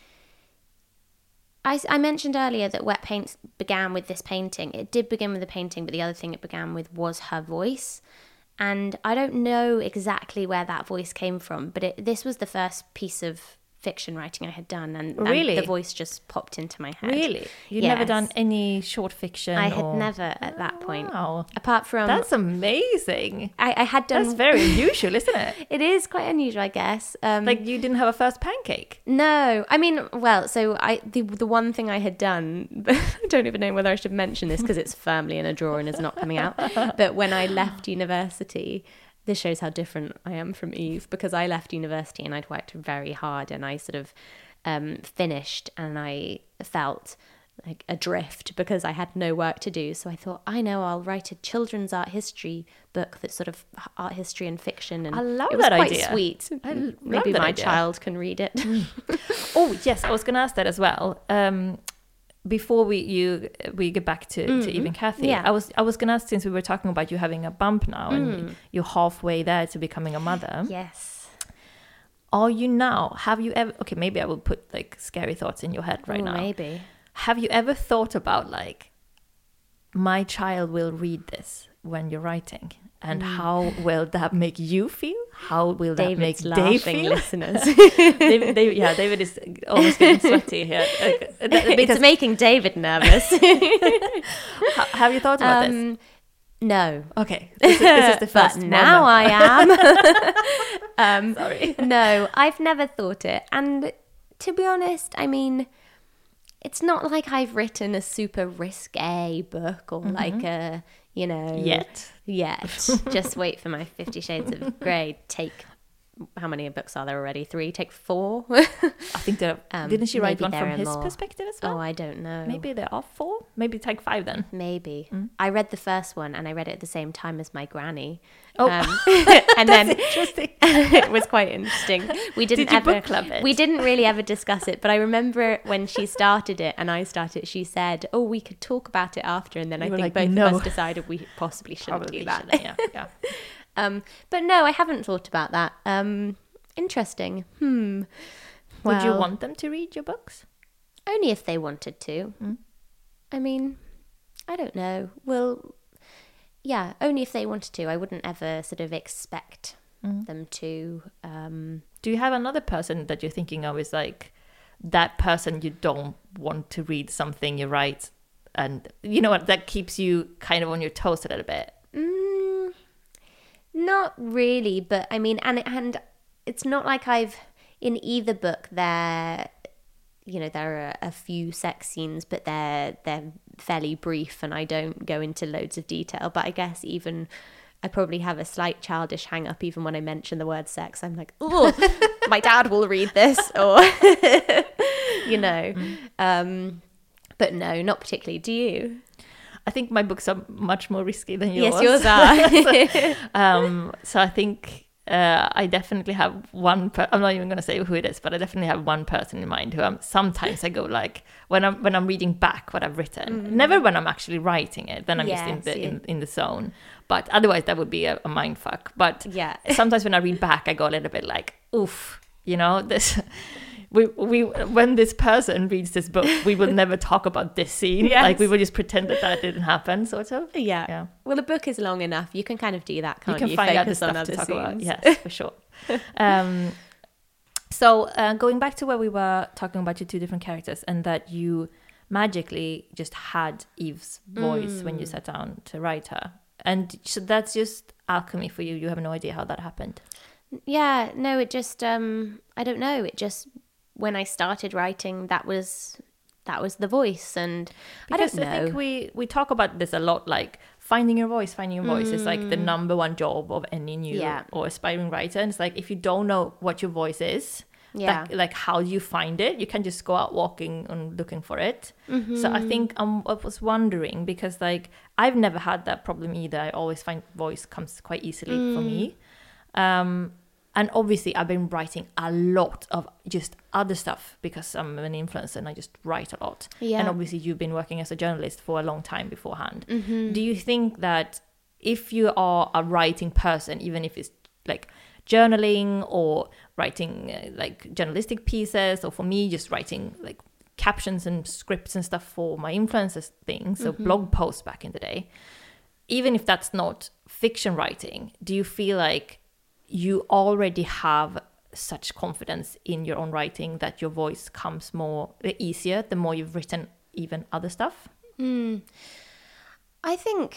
I, I mentioned earlier that Wet Paint began with this painting. It did begin with the painting, but the other thing it began with was her voice. And I don't know exactly where that voice came from, but it, this was the first piece of fiction writing I had done, and, Really? and the voice just popped into my head. Really? You'd Yes. never done any short fiction? I had or... never at that point. Wow. Apart from... That's amazing. I, I had done... That's very unusual, isn't it? It is quite unusual, I guess. Um, Like, you didn't have a first pancake? No, I mean, well, so I the the one thing I had done, I don't even know whether I should mention this because it's firmly in a drawer and is not coming out. But when I left university, this shows how different I am from Eve, because I left university and I'd worked very hard, and I sort of um, finished, and I felt like adrift because I had no work to do. So I thought, I know, I'll write a children's art history book that's sort of art history and fiction. And I love it was that quite idea. sweet. I love Maybe that my idea. child can read it. Oh, yes, I was going to ask that as well. Um, before we you we get back to, to Eve and Kathy, Yeah. I was I was going to ask, since we were talking about you having a bump now and you're halfway there to becoming a mother. Yes. Are you now? Have you ever? Okay, maybe I will put like scary thoughts in your head right Ooh, now. Maybe. Have you ever thought about like, my child will read this when you're writing, and how will that make you feel? How will that David's make Dave laughing, feel? listeners. David, David, yeah, David is almost getting sweaty here. Like, uh, because It's making David nervous. ha- have you thought about this? um, no. Okay, this is, this is the But first now moment. I am. um, Sorry. No, I've never thought it. And to be honest, I mean, it's not like I've written a super risque book or like a, you know... Yet. Yet. Just wait for my Fifty Shades of Grey. Take... How many books are there already? Three? Take four? I think there. Um, didn't she write maybe one there from are his more. perspective as well? Oh, I don't know. Maybe there are four. Maybe take five then. Maybe. I read the first one and I read it at the same time as my granny. Oh, Um, and then interesting. it was quite interesting. We didn't Did you ever book club it? we didn't really ever discuss it, but I remember when she started it and I started, she said, "Oh, we could talk about it after." And then You I were think like, both "No." of us decided we possibly shouldn't Probably do that. shouldn't, yeah, yeah. Um, but no, I haven't thought about that. Um, interesting. Hmm. Would you Well, want them to read your books? only if they wanted to. Mm. I mean, I don't know. Well, yeah, only if they wanted to. I wouldn't ever sort of expect Mm. them to. Um, Do you have another person that you're thinking of is like that person you don't want to read something you write, and you know what, that keeps you kind of on your toes a little bit? mm, not really, but I mean, and and it's not like I've in either book there. You know, there are a few sex scenes, but they're they're fairly brief, and I don't go into loads of detail. But I guess even I probably have a slight childish hang up even when I mention the word sex. I'm like, oh, my dad will read this, or you know. Mm. Um, but no, not particularly. Do you? I think my books are much more risky than yours. Yes, yours are. um, so I think uh, I definitely have one. Per- I'm not even going to say who it is, but I definitely have one person in mind who I'm. Sometimes I go like when I'm when I'm reading back what I've written. Mm. Never when I'm actually writing it. Then I'm yes, just in the yeah. in, in the zone. But otherwise, that would be a, a mind fuck. But yeah. sometimes when I read back, I go a little bit like, oof, you know this. We we when this person reads this book, we will never talk about this scene. Yes. Like we will just pretend that that didn't happen, sort of. Yeah. yeah. Well, a book is long enough. You can kind of do that, can't you? You can find out the stuff to talk scenes. About. Yes, for sure. um, so uh, going back to where we were talking about your two different characters, and that you magically just had Eve's voice mm. when you sat down to write her, and so that's just alchemy for you. You have no idea how that happened. Yeah. No. It just. Um. I don't know. It just. When I started writing, that was that was the voice, and because I don't know. I think we we talk about this a lot, like finding your voice, finding your voice mm. is like the number one job of any new yeah. or aspiring writer. And it's like if you don't know what your voice is, yeah, like, like how do you find it? You can just go out walking and looking for it. Mm-hmm. So I think um, I was wondering because like I've never had that problem either. I always find voice comes quite easily mm. for me. Um, And obviously, I've been writing a lot of just other stuff because I'm an influencer and I just write a lot. Yeah. And obviously, you've been working as a journalist for a long time beforehand. Mm-hmm. Do you think that if you are a writing person, even if it's like journaling or writing uh, like journalistic pieces, or for me, just writing like captions and scripts and stuff for my influencers things, so mm-hmm. blog posts back in the day, even if that's not fiction writing, do you feel like you already have such confidence in your own writing that your voice comes more easier the more you've written even other stuff? Mm. I think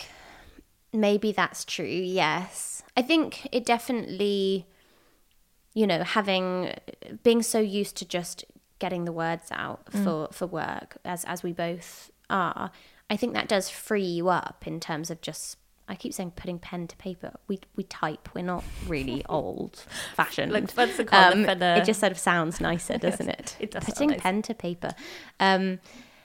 maybe that's true, yes. I think it definitely, you know, having, being so used to just getting the words out mm. for, for work, as, as we both are, I think that does free you up in terms of just, I keep saying putting pen to paper. We we type. We're not really old fashioned. Like, what's it called? Um, it just sort of sounds nicer, doesn't yes, it? It does. Putting nice. pen to paper. Um,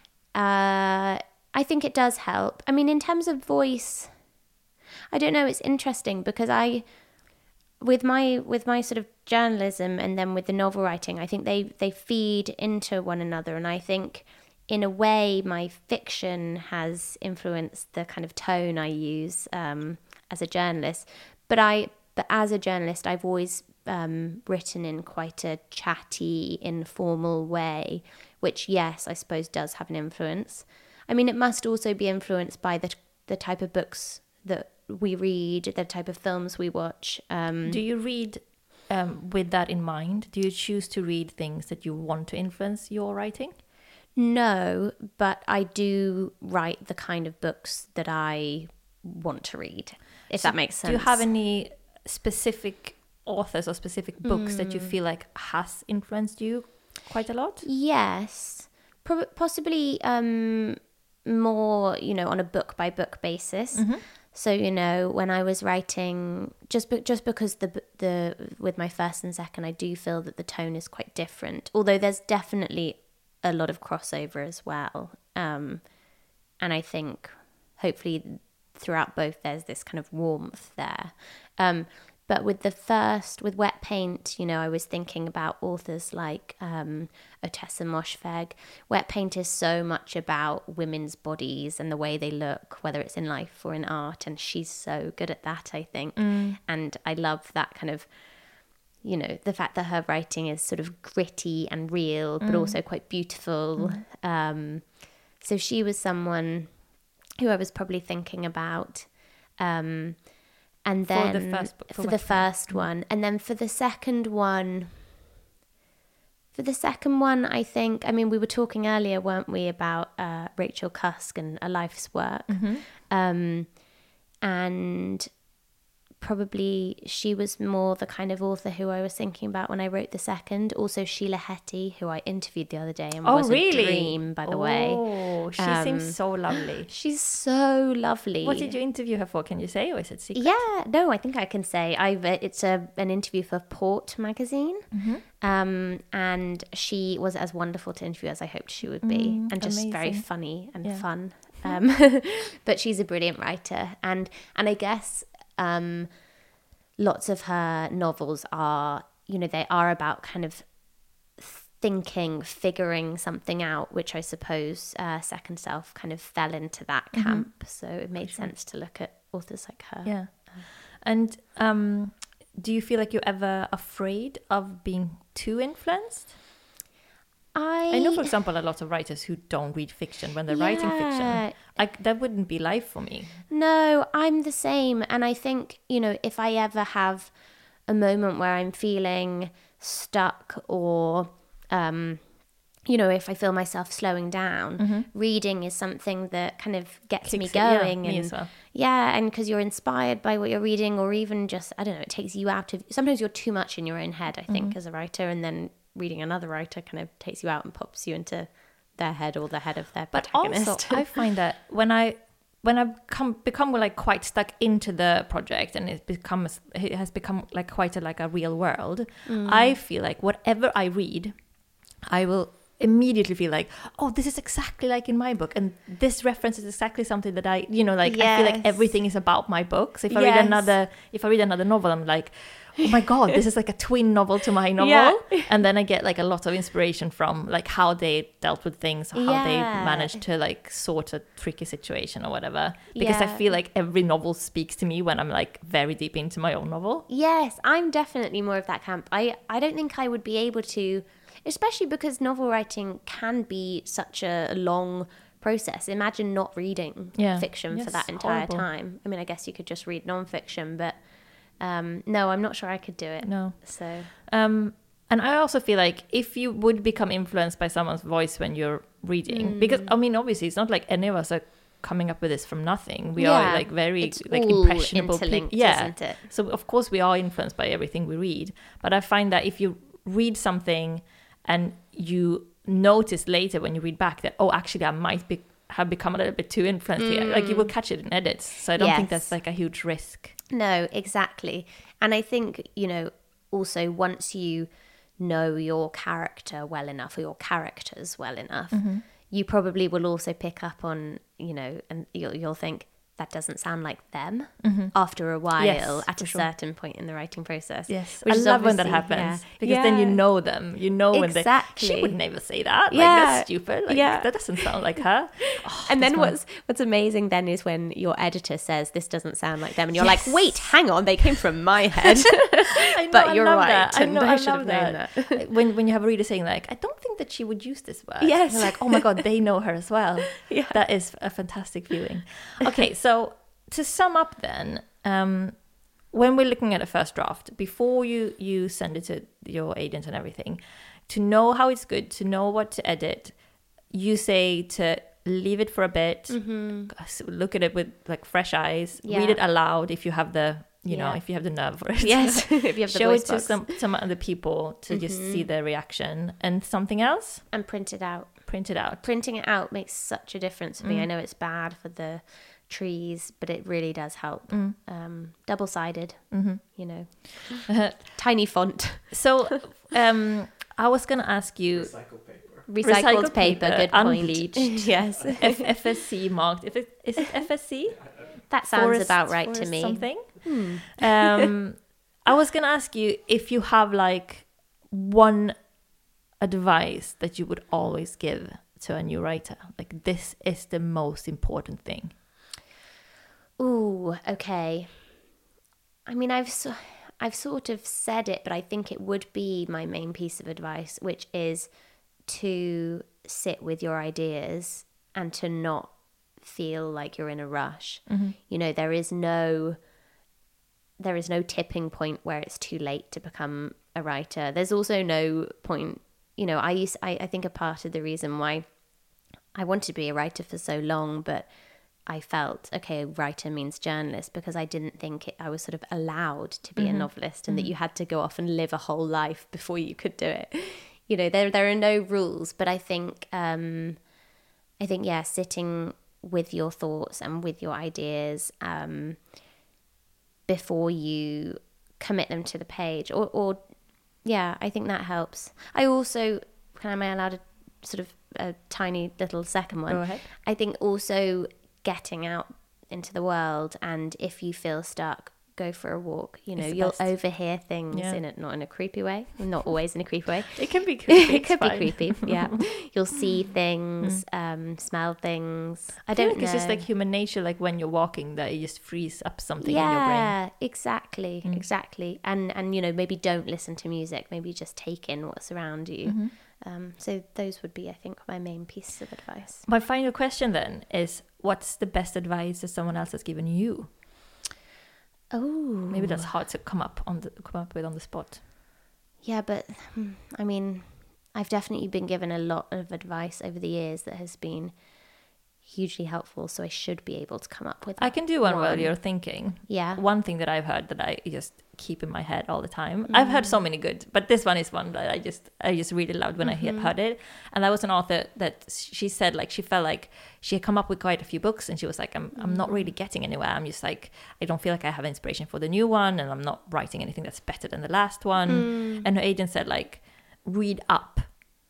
uh, I think it does help. I mean, in terms of voice, I don't know. It's interesting because I, with my with my sort of journalism and then with the novel writing, I think they they feed into one another, and I think, in a way, my fiction has influenced the kind of tone I use um, as a journalist. But I, but as a journalist, I've always um, written in quite a chatty, informal way, which, yes, I suppose does have an influence. I mean, it must also be influenced by the the type of books that we read, the type of films we watch. Um, Do you read um, with that in mind? Do you choose to read things that you want to influence your writing? No, but I do write the kind of books that I want to read, if so that makes sense. Do you have any specific authors or specific books mm. that you feel like has influenced you quite a lot? Yes, Pro- possibly um, more, you know, on a book by book basis. Mm-hmm. So, you know, when I was writing, just be- just because the the with my first and second, I do feel that the tone is quite different. Although there's definitely a lot of crossover as well, um, and I think hopefully throughout both there's this kind of warmth there. Um, but with the first, with Wet Paint, you know, I was thinking about authors like um, Ottessa Moshfegh. Wet Paint is so much about women's bodies and the way they look, whether it's in life or in art, and she's so good at that, I think. Mm. And I love that kind of, you know, the fact that her writing is sort of gritty and real, but mm. also quite beautiful. Mm. Um, so she was someone who I was probably thinking about. Um, and then for the first, for for the first one, and then for the second one, for the second one, I think, I mean, we were talking earlier, weren't we, about uh, Rachel Cusk and A Life's Work. Mm-hmm. Um, and probably she was more the kind of author who I was thinking about when I wrote the second. Also Sheila Heti, who I interviewed the other day and oh, was really? a dream, by the oh, way. Oh, she um, seems so lovely. She's so lovely. What did you interview her for? Can you say, or is it secret? Yeah, no, I think I can say. I've it's a an interview for Port magazine, mm-hmm. um, and she was as wonderful to interview as I hoped she would be, mm, and just amazing. very funny and yeah. fun. Um, but she's a brilliant writer, and and I guess. Um, lots of her novels are, you know, they are about kind of thinking, figuring something out, which I suppose uh, Second Self kind of fell into that camp. Mm-hmm. So it made sure. sense to look at authors like her. Yeah. And um, do you feel like you're ever afraid of being too influenced? I, I know, for example, a lot of writers who don't read fiction when they're yeah. writing fiction. I, that wouldn't be life for me. No, I'm the same. And I think, you know, if I ever have a moment where I'm feeling stuck or, um, you know, if I feel myself slowing down, mm-hmm. reading is something that kind of gets Kicks me going. It, yeah, and, me as well. Yeah, and because you're inspired by what you're reading, or even just, I don't know, it takes you out of, sometimes you're too much in your own head, I think, mm-hmm. as a writer, and then reading another writer kind of takes you out and pops you into their head or the head of their protagonist. But also, I find that when I when I've come become like quite stuck into the project and it becomes it has become like quite a like a real world, mm. I feel like whatever I read, I will immediately feel like, oh, this is exactly like in my book, and this reference is exactly something that I, you know, like yes. I feel like everything is about my book. So if I yes. read another, if I read another novel, I'm like, oh my god, this is like a twin novel to my novel. Yeah. And then I get like a lot of inspiration from like how they dealt with things, or how yeah. they managed to like sort a tricky situation or whatever. Because yeah. I feel like every novel speaks to me when I'm like very deep into my own novel. Yes, I'm definitely more of that camp. I, I don't think I would be able to, especially because novel writing can be such a long process. Imagine not reading yeah. fiction yes, for that entire horrible. time. I mean, I guess you could just read non-fiction, but Um, no, I'm not sure I could do it. No. So, um, and I also feel like if you would become influenced by someone's voice when you're reading, mm. because I mean, obviously, it's not like any of us are coming up with this from nothing. We yeah. are like very it's like all impressionable people. Yeah. Isn't it? So of course we are influenced by everything we read. But I find that if you read something and you notice later when you read back that, oh, actually, I might be have become a little bit too influenced mm. here. Like you will catch it in edits. So I don't yes. think that's like a huge risk. No, exactly. And I think, you know, also once you know your character well enough, or your characters well enough, mm-hmm. you probably will also pick up on, you know, and you'll, you'll think, that doesn't sound like them mm-hmm. after a while yes, at a sure. certain point in the writing process. Yes, I love when that happens yeah. because yeah. then you know them. You know when exactly. they, she would never say that. Yeah. Like, that's stupid. Like, yeah. that doesn't sound like her. Oh, and then fun. what's what's amazing then is when your editor says, this doesn't sound like them. And you're yes. like, wait, hang on, they came from my head. I know, but I you're love right. That. I know, I, I should love have that. known that. when, when you have a reader saying like, I don't think that she would use this word. Yes. You're like, oh my God, they know her as well. Yeah. That is a fantastic feeling. Okay, so to sum up then, um, when we're looking at a first draft, before you, you send it to your agent and everything, to know how it's good, to know what to edit, you say to leave it for a bit, mm-hmm. look at it with like fresh eyes, yeah. read it aloud if you have the, you yeah. know, if you have the nerve for it. Yes, if you have the Show voice it to box. some, some other people to mm-hmm. just see their reaction. And something else? And print it out. Print it out. Printing it out makes such a difference for mm. me. I know it's bad for the trees, but it really does help. Mm. Um, double-sided, mm-hmm. you know, tiny font. So um, I was going to ask you... Recycled paper. Recycled, Recycled paper, paper, good unbleached. Point. Yes. F- FSC marked. If it, is it F S C? That sounds forest, about right to me. Something. Hmm. Um, I was going to ask you if you have like one advice that you would always give to a new writer. Like, this is the most important thing. Ooh, okay. I mean, I've so, I've sort of said it, but I think it would be my main piece of advice, which is to sit with your ideas and to not feel like you're in a rush. Mm-hmm. You know, there is no there is no tipping point where it's too late to become a writer. There's also no point, you know, I used I, I think a part of the reason why I wanted to be a writer for so long, but I felt, okay, writer means journalist, because I didn't think it, I was sort of allowed to be mm-hmm. a novelist, and mm-hmm. that you had to go off and live a whole life before you could do it. You know, there there are no rules, but I think, um, I think, yeah, sitting with your thoughts and with your ideas um, before you commit them to the page, or, or yeah, I think that helps. I also, can am I allowed a sort of a tiny little second one? Go ahead. I think also getting out into the world, and if you feel stuck, go for a walk. You know, It's the you'll best. overhear things Yeah. in it, not in a creepy way, not always in a creepy way. It can be creepy. It could it's be fine. creepy, yeah. You'll see things, um, smell things. I I don't think know. it's just like human nature, like when you're walking, that you just freeze up something in your brain. Yeah, exactly, exactly. And and you know, maybe don't listen to music. Maybe just take in what's around you. Mm-hmm. Um, so those would be, I think, my main pieces of advice. My final question then is, what's the best advice that someone else has given you? Oh, Maybe that's hard to come up on the, come up with on the spot. yeah, but hmm, I mean, I've definitely been given a lot of advice over the years that has been hugely helpful. So I should be able to come up with. I can do one, while One. you're thinking. Yeah. One thing that I've heard that I just keep in my head all the time. I've heard so many good, but this one is one that I just I just really loved when I he- heard it. And that was an author that she said, like, she felt like she had come up with quite a few books, and she was like, I'm I'm not really getting anywhere. I'm just like, I don't feel like I have inspiration for the new one, and I'm not writing anything that's better than the last one. And her agent said, like, read up.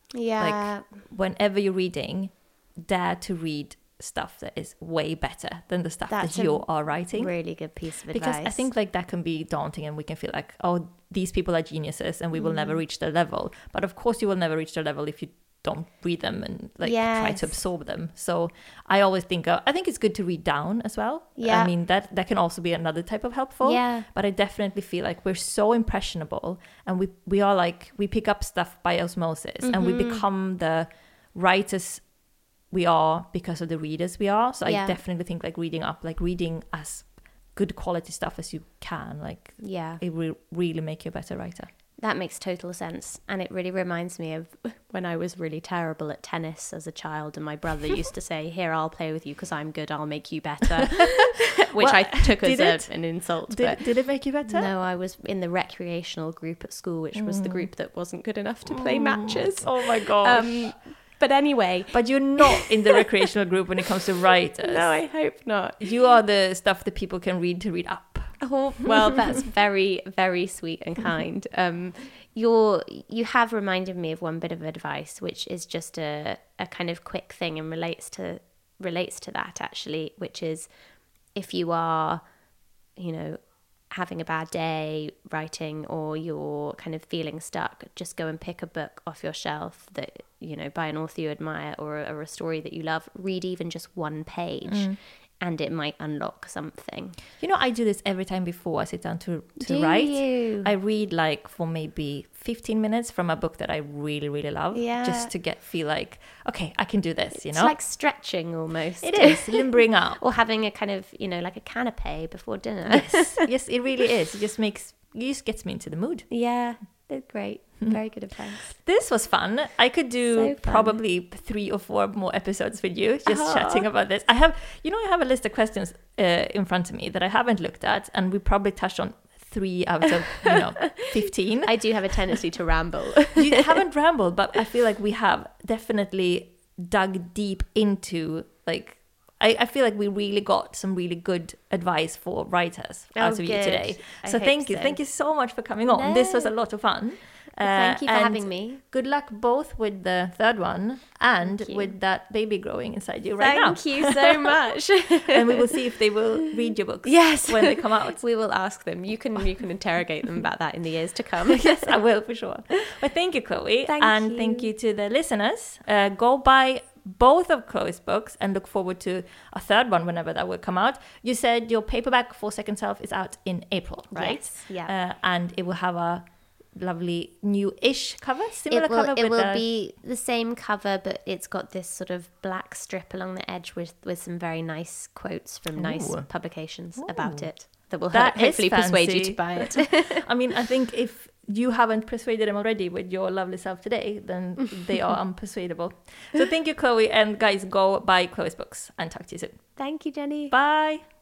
Yeah. Whenever you're reading, dare to read stuff that is way better than the stuff That's that a you are writing. Really good piece of Because advice. I think like that can be daunting, and we can feel like, oh, these people are geniuses and we will never reach their level. But of course you will never reach their level if you don't read them and like try Yes. to absorb them. So I always think, uh, I think it's good to read down as well. Yeah. I mean, that, that can also be another type of helpful. Yeah. But I definitely feel like we're so impressionable, and we, we are like, we pick up stuff by osmosis, and we Mm-hmm. become the writers we are because of the readers we are. So Yeah. I definitely think like reading up, like reading as good quality stuff as you can, like Yeah. it will really make you a better writer. That makes total sense. And it really reminds me of when I was really terrible at tennis as a child, and my brother used to say, here, I'll play with you because I'm good, I'll make you better. Which Well, I took as did a, it? an insult. Did, but did it make you better? no, I was in the recreational group at school, which was the group that wasn't good enough to play matches. Oh my gosh. Um, but anyway, But you're not in the recreational group when it comes to writers. no, I hope not. You are the stuff that people can read to read up. Oh, well, that's very, very sweet and kind. Um, you're, you have reminded me of one bit of advice, which is just a, a kind of quick thing and relates to relates to that, actually, which is if you are, you know, having a bad day writing, or you're kind of feeling stuck, just go and pick a book off your shelf that, you know, by an author you admire, or, or a story that you love. Read even just one page. And it might unlock something. You know, I do this every time before I sit down to, to Do write. you? I read like for maybe fifteen minutes from a book that I really, really love. Yeah. Just to get feel like, okay, I can do this, you It's know? like stretching almost. It is, limbering up. Or having a kind of, you know, like a canapé before dinner. Yes, yes, it really is. It just makes, it just gets me into the mood. Yeah, they're great. Very good advice. This was fun. I could do So fun. probably three or four more episodes with you, just Aw. chatting about this. I have, you know, I have a list of questions uh, in front of me that I haven't looked at, and we probably touched on three out of, you know, fifteen. I do have a tendency to ramble. You haven't rambled, but I feel like we have definitely dug deep into, like, I, I feel like we really got some really good advice for writers Oh, out of you good. today. I So hope thank you. so. Thank you so much for coming on. This was a lot of fun. Uh, Thank you for and having me. Good luck both with the third one and Thank you. with that baby growing inside you right now. Thank you so much. And we will see if they will read your books Yes. when they come out. We will ask them. You can you can interrogate them about that in the years to come. Yes, I will for sure. But thank you, Chloe. Thank and you. thank you to the listeners. Uh, go buy both of Chloe's books and look forward to a third one whenever that will come out. You said your paperback for Second Self is out in April, right? Yes, yeah. Uh, and it will have a lovely new-ish cover, similar It will, cover. it with will the... be the same cover, but it's got this sort of black strip along the edge with, with some very nice quotes from nice Ooh. publications about it that will That ho- hopefully is persuade you fancy. to buy it. I mean, I think if you haven't persuaded them already with your lovely self today, then they are unpersuadable. So thank you, Chloe. And guys, go buy Chloe's books and talk to you soon. Thank you, Jenny. Bye.